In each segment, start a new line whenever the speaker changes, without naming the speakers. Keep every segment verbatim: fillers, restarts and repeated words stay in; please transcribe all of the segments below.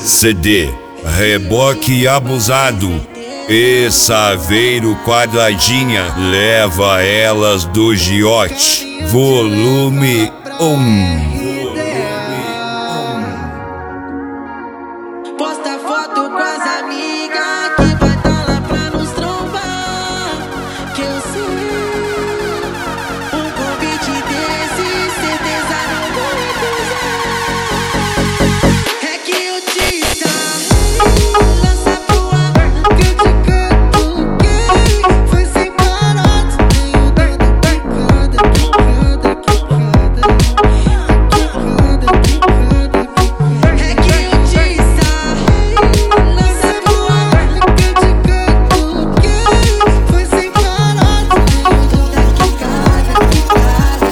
C D, reboque abusado e Saveiro Quadradinha, leva elas do Giote, volume um.
Posta foto com as amigas que vai tá lá pra nos trombar. Que eu sei, um convite desse, certeza não vou recusar. É que eu te sarrei, lança pro ar, que eu te canto, que foi sem parar. Tenho dado quicada, quicada, quicada, quicada, quicada, quicada. É que eu te sarrei, lança pro ar, que eu te canto, que foi sem parar. Tenho dado quicada, quicada, quicada,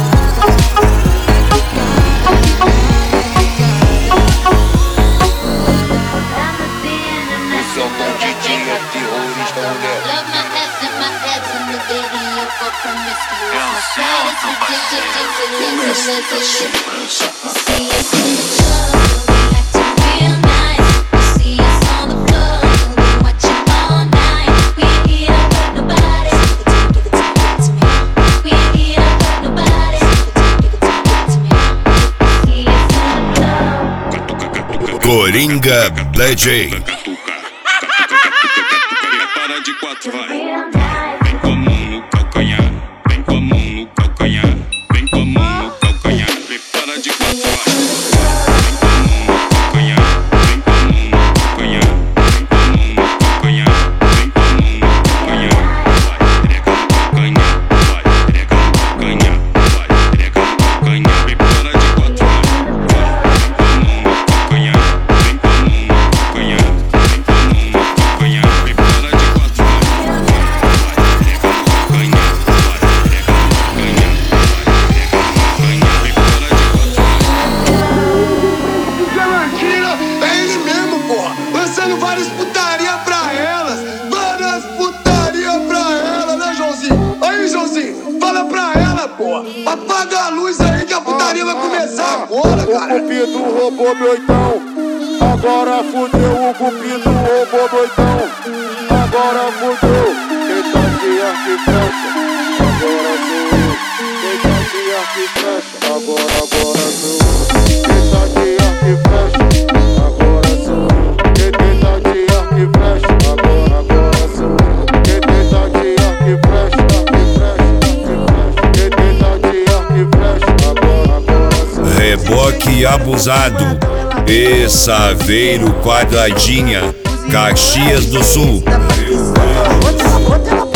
Esse é o bom D J, é terrorista, mulher.
Love my ex and my ex in the video for promiscuous.
Eu sinto,
Começa
a segurança.
See us in the club, acting real nice. You see us on the floor, we watching all night. We ain't here to hurt nobody. Give it to me, give it to me. We ain't here to hurt nobody. Give it to me, give it to me. See us in the club.
Coringa D J.
Para de quatro, vai.
Real nice.
Vem com a mão no calcanhar, vem com a mão no calcanhar, vem com a mão no calcanhar. Prepara de quatro, vai. Vem com a mão no calcanhar, vem com a mão no calcanhar, vem com a mão no calcanhar, vem com a mão no calcanhar. Vai, trega no calcanhar, vai, trega no calcanhar, vai, trega no calcanhar. Prepara de quatro, vai. Vai, vem com a mão no calcanhar, vem com a mão no calcanhar, vem com a mão no calcanhar. Prepara de quatro, vai.
Isso é mentira, é ele mesmo, porra. Lançando várias putaria pra elas. Várias putaria pra elas, né, Joãozinho? Aí, Joãozinho, fala pra ela, porra. Apaga a luz aí que a putaria vai começar agora, cara.
O cupido roubou meu oitão. Agora fudeu, o cupido roubou meu oitão. Agora fudeu. Quem tá de arco e flecha, agora sou eu. Quem tá de arco e flecha, agora, agora sou eu. Quem tá de arco e flecha, agora sou eu. Quem tá de arco e flecha, agora, agora sou eu. Quem tá de arco e flecha, arco e flecha, arco e flecha. Quem tá de arco e flecha, agora, agora sou eu.
Reboque abusado e Saveiro Quadradinha, Caxias do Sul.
Outra, outra